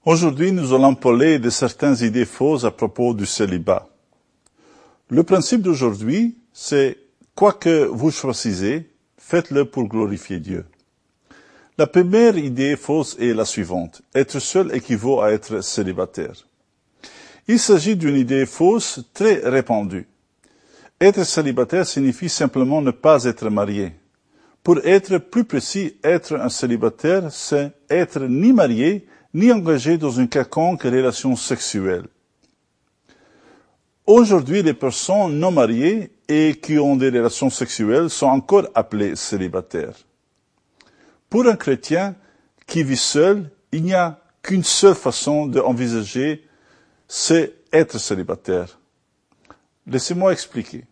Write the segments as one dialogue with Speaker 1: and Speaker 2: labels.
Speaker 1: Aujourd'hui, nous allons parler de certaines idées fausses à propos du célibat. Le principe d'aujourd'hui, c'est quoi que vous choisissez, faites-le pour glorifier Dieu. La première idée fausse est la suivante. Être seul équivaut à être célibataire. Il s'agit d'une idée fausse très répandue. Être célibataire signifie simplement ne pas être marié. Pour être plus précis, être un célibataire, c'est être ni marié, ni engagé dans une quelconque relation sexuelle. Aujourd'hui, les personnes non mariées et qui ont des relations sexuelles sont encore appelées célibataires. Pour un chrétien qui vit seul, il n'y a qu'une seule façon d'envisager, c'est être célibataire. Laissez-moi expliquer.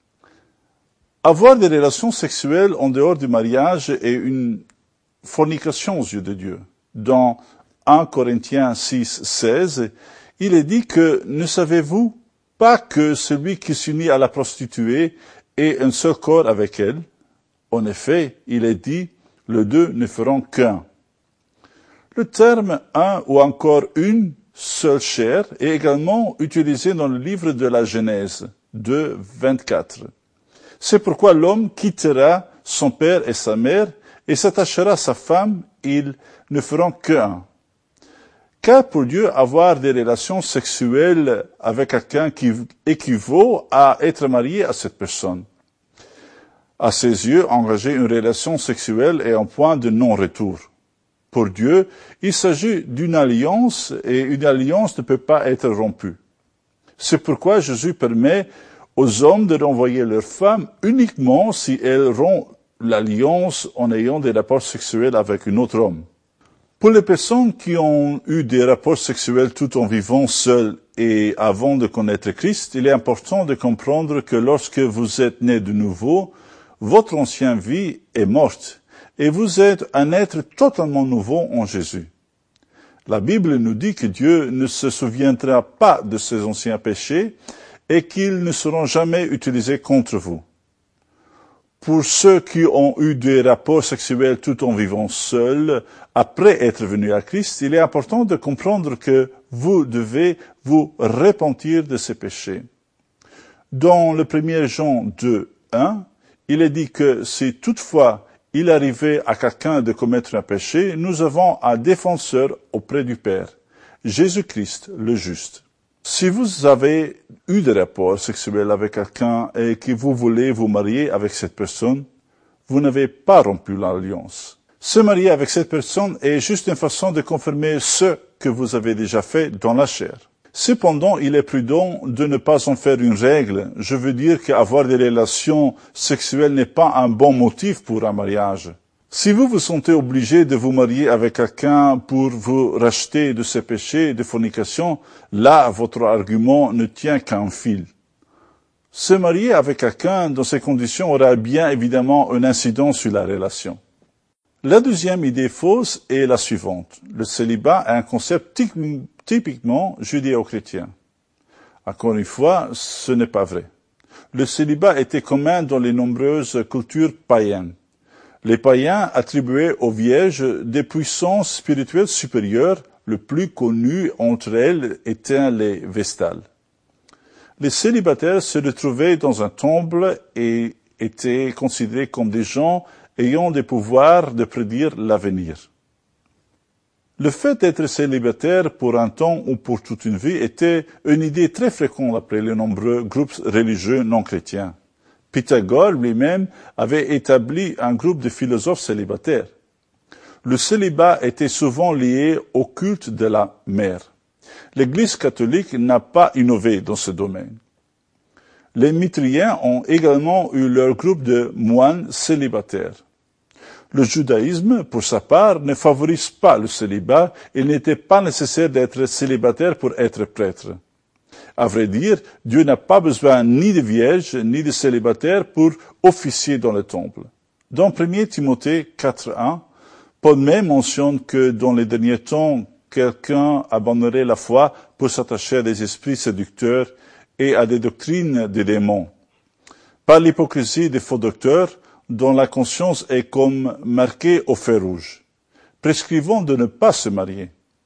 Speaker 1: Avoir des relations sexuelles en dehors du mariage est une fornication aux yeux de Dieu. Dans 1 Corinthiens 6, 16, il est dit que ne savez-vous pas que celui qui s'unit à la prostituée est un seul corps avec elle? En effet, il est dit, les deux ne feront qu'un. Le terme un ou encore une seule chair est également utilisé dans le livre de la Genèse 2, 24. C'est pourquoi l'homme quittera son père et sa mère et s'attachera à sa femme, ils ne feront qu'un. Car pour Dieu, avoir des relations sexuelles avec quelqu'un qui équivaut à être marié à cette personne. À ses yeux, engager une relation sexuelle est un point de non-retour. Pour Dieu, il s'agit d'une alliance et une alliance ne peut pas être rompue. C'est pourquoi Jésus permet aux hommes de renvoyer leurs femmes uniquement si elles rompent l'alliance en ayant des rapports sexuels avec un autre homme. Pour les personnes qui ont eu des rapports sexuels tout en vivant seules et avant de connaître Christ, il est important de comprendre que lorsque vous êtes né de nouveau, votre ancienne vie est morte et vous êtes un être totalement nouveau en Jésus. La Bible nous dit que Dieu ne se souviendra pas de ses anciens péchés et qu'ils ne seront jamais utilisés contre vous. Pour ceux qui ont eu des rapports sexuels tout en vivant seuls, après être venus à Christ, il est important de comprendre que vous devez vous repentir de ces péchés. Dans le 1er Jean 2, 1, il est dit que si toutefois il arrivait à quelqu'un de commettre un péché, nous avons un défenseur auprès du Père, Jésus-Christ le juste. Si vous avez eu des rapports sexuels avec quelqu'un et que vous voulez vous marier avec cette personne, vous n'avez pas rompu l'alliance. Se marier avec cette personne est juste une façon de confirmer ce que vous avez déjà fait dans la chair. Cependant, il est prudent de ne pas en faire une règle. Je veux dire qu'avoir des relations sexuelles n'est pas un bon motif pour un mariage. Si vous vous sentez obligé de vous marier avec quelqu'un pour vous racheter de ses péchés de fornication, là, votre argument ne tient qu'un fil. Se marier avec quelqu'un dans ces conditions aura bien évidemment un incident sur la relation. La deuxième idée fausse est la suivante. Le célibat est un concept typiquement judéo-chrétien. Encore une fois, ce n'est pas vrai. Le célibat était commun dans les nombreuses cultures païennes. Les païens attribuaient aux vierges des puissances spirituelles supérieures, le plus connu entre elles étant les Vestales. Les célibataires se retrouvaient dans un temple et étaient considérés comme des gens ayant des pouvoirs de prédire l'avenir. Le fait d'être célibataire pour un temps ou pour toute une vie était une idée très fréquente après les nombreux groupes religieux non chrétiens. Pythagore lui-même avait établi un groupe de philosophes célibataires. Le célibat était souvent lié au culte de la mère. L'Église catholique n'a pas innové dans ce domaine. Les Mitriens ont également eu leur groupe de moines célibataires. Le judaïsme, pour sa part, ne favorise pas le célibat. Il n'était pas nécessaire d'être célibataire pour être prêtre. À vrai dire, Dieu n'a pas besoin ni de vierges ni de célibataires pour officier dans le temple. Dans 1 Timothée 4.1, Paul même mentionne que dans les derniers temps, quelqu'un abandonnerait la foi pour s'attacher à des esprits séducteurs et à des doctrines des démons. Par l'hypocrisie des faux docteurs, dont la conscience est comme marquée au fer rouge, prescrivant de ne pas se marier.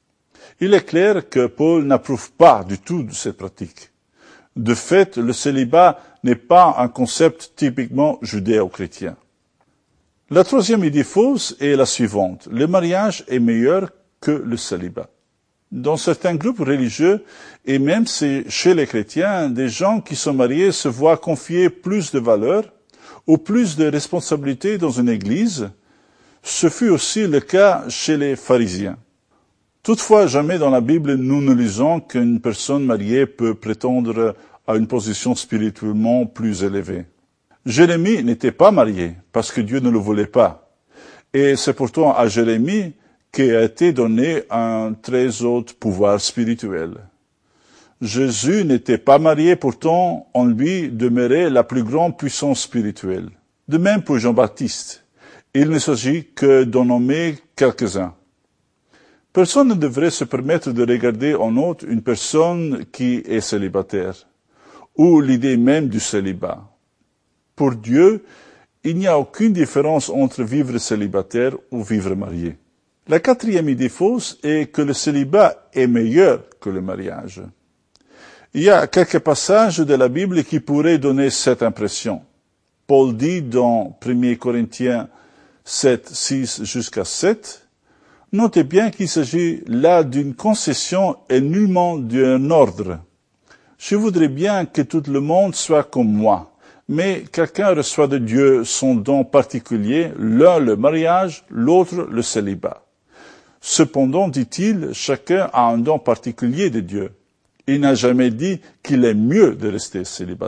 Speaker 1: Il est clair que Paul n'approuve pas du tout de cette pratique. De fait, le célibat n'est pas un concept typiquement judéo-chrétien. La troisième idée fausse est la suivante. Le mariage est meilleur que le célibat. Dans certains groupes religieux, et même chez les chrétiens, des gens qui sont mariés se voient confier plus de valeur ou plus de responsabilités dans une église. Ce fut aussi le cas chez les pharisiens. Toutefois, jamais dans la Bible nous ne lisons qu'une personne mariée peut prétendre à une position spirituellement plus élevée. Jérémie n'était pas marié parce que Dieu ne le voulait pas. Et c'est pourtant à Jérémie qu'a été donné un très haut pouvoir spirituel. Jésus n'était pas marié, pourtant en lui demeurait la plus grande puissance spirituelle. De même pour Jean-Baptiste. Il ne s'agit que d'en nommer quelques-uns. Personne ne devrait se permettre de regarder en autre une personne qui est célibataire, ou l'idée même du célibat. Pour Dieu, il n'y a aucune différence entre vivre célibataire ou vivre marié. La quatrième idée fausse est que le célibat est meilleur que le mariage. Il y a quelques passages de la Bible qui pourraient donner cette impression. Paul dit dans 1 Corinthiens 7, 6 jusqu'à 7, « Notez bien qu'il s'agit là d'une concession et nullement d'un ordre. Je voudrais bien que tout le monde soit comme moi, mais quelqu'un reçoit de Dieu son don particulier, l'un le mariage, l'autre le célibat. Cependant, dit-il, chacun a un don particulier de Dieu. Il n'a jamais dit qu'il est mieux de rester célibataire. »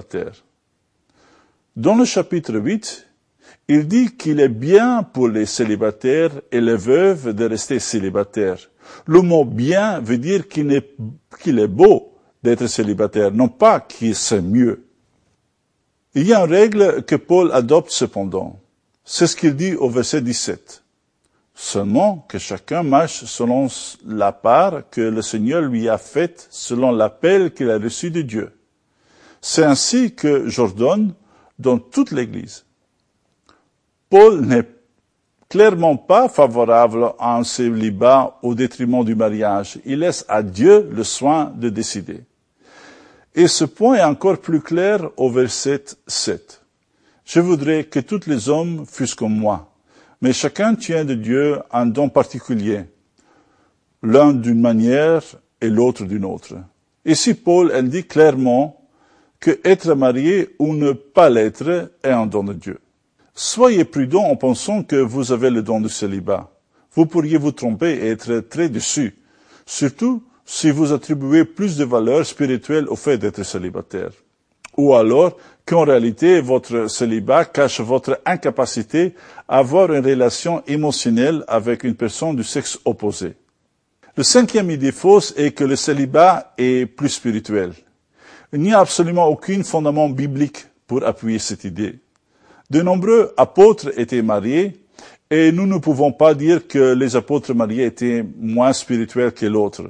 Speaker 1: Dans le chapitre 8, il dit qu'il est bien pour les célibataires et les veuves de rester célibataires. Le mot « bien » veut dire qu'il est beau d'être célibataire, non pas qu'il c'est mieux. Il y a une règle que Paul adopte cependant. C'est ce qu'il dit au verset 17. « Seulement que chacun marche selon la part que le Seigneur lui a faite, selon l'appel qu'il a reçu de Dieu. C'est ainsi que j'ordonne dans toute l'Église. » Paul n'est clairement pas favorable à un célibat au détriment du mariage. Il laisse à Dieu le soin de décider. Et ce point est encore plus clair au verset 7. « Je voudrais que tous les hommes fussent comme moi, mais chacun tient de Dieu un don particulier, l'un d'une manière et l'autre d'une autre. » Ici, Paul indique clairement que être marié ou ne pas l'être est un don de Dieu. Soyez prudents en pensant que vous avez le don du célibat. Vous pourriez vous tromper et être très déçus, surtout si vous attribuez plus de valeur spirituelle au fait d'être célibataire. Ou alors qu'en réalité, votre célibat cache votre incapacité à avoir une relation émotionnelle avec une personne du sexe opposé. Le cinquième idée fausse est que le célibat est plus spirituel. Il n'y a absolument aucun fondement biblique pour appuyer cette idée. De nombreux apôtres étaient mariés et nous ne pouvons pas dire que les apôtres mariés étaient moins spirituels que l'autre.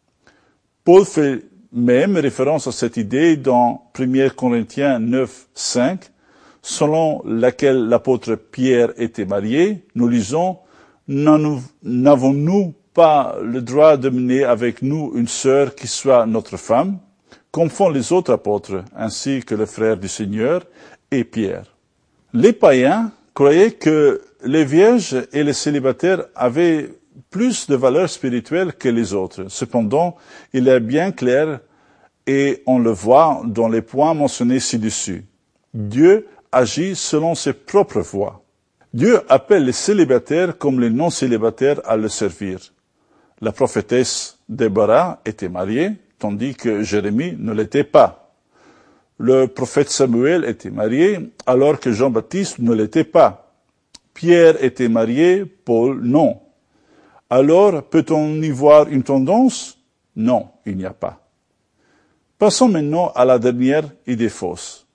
Speaker 1: Paul fait même référence à cette idée dans 1 Corinthiens 9, 5, selon laquelle l'apôtre Pierre était marié. Nous lisons « N'avons-nous pas le droit de mener avec nous une sœur qui soit notre femme, comme font les autres apôtres, ainsi que le frère du Seigneur et Pierre ?» Les païens croyaient que les vierges et les célibataires avaient plus de valeur spirituelle que les autres. Cependant, il est bien clair, et on le voit dans les points mentionnés ci-dessus. Dieu agit selon ses propres voies. Dieu appelle les célibataires comme les non-célibataires à le servir. La prophétesse Déborah était mariée, tandis que Jérémie ne l'était pas. Le prophète Samuel était marié, alors que Jean-Baptiste ne l'était pas. Pierre était marié, Paul non. Alors, peut-on y voir une tendance? Non, il n'y a pas. Passons maintenant à la dernière idée fausse.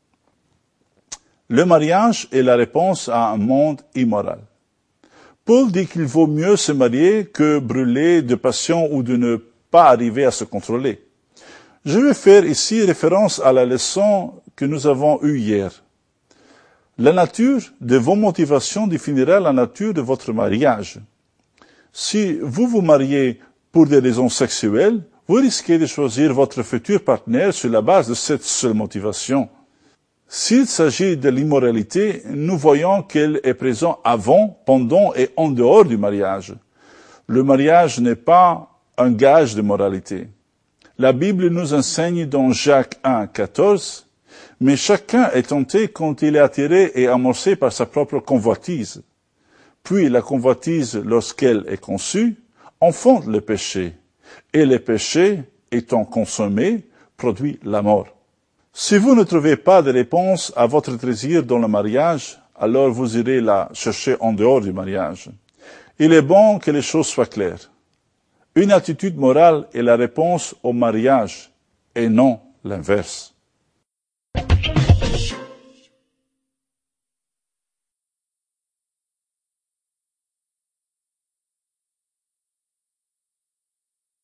Speaker 1: Le mariage est la réponse à un monde immoral. Paul dit qu'il vaut mieux se marier que brûler de passion ou de ne pas arriver à se contrôler. Je vais faire ici référence à la leçon que nous avons eue hier. La nature de vos motivations définira la nature de votre mariage. Si vous vous mariez pour des raisons sexuelles, vous risquez de choisir votre futur partenaire sur la base de cette seule motivation. S'il s'agit de l'immoralité, nous voyons qu'elle est présente avant, pendant et en dehors du mariage. Le mariage n'est pas un gage de moralité. La Bible nous enseigne dans Jacques 1, 14, « Mais chacun est tenté quand il est attiré et amorcé par sa propre convoitise. Puis la convoitise, lorsqu'elle est conçue, enfante le péché. Et le péché, étant consommé, produit la mort. » Si vous ne trouvez pas de réponse à votre désir dans le mariage, alors vous irez la chercher en dehors du mariage. Il est bon que les choses soient claires. Une attitude morale est la réponse au mariage et non l'inverse.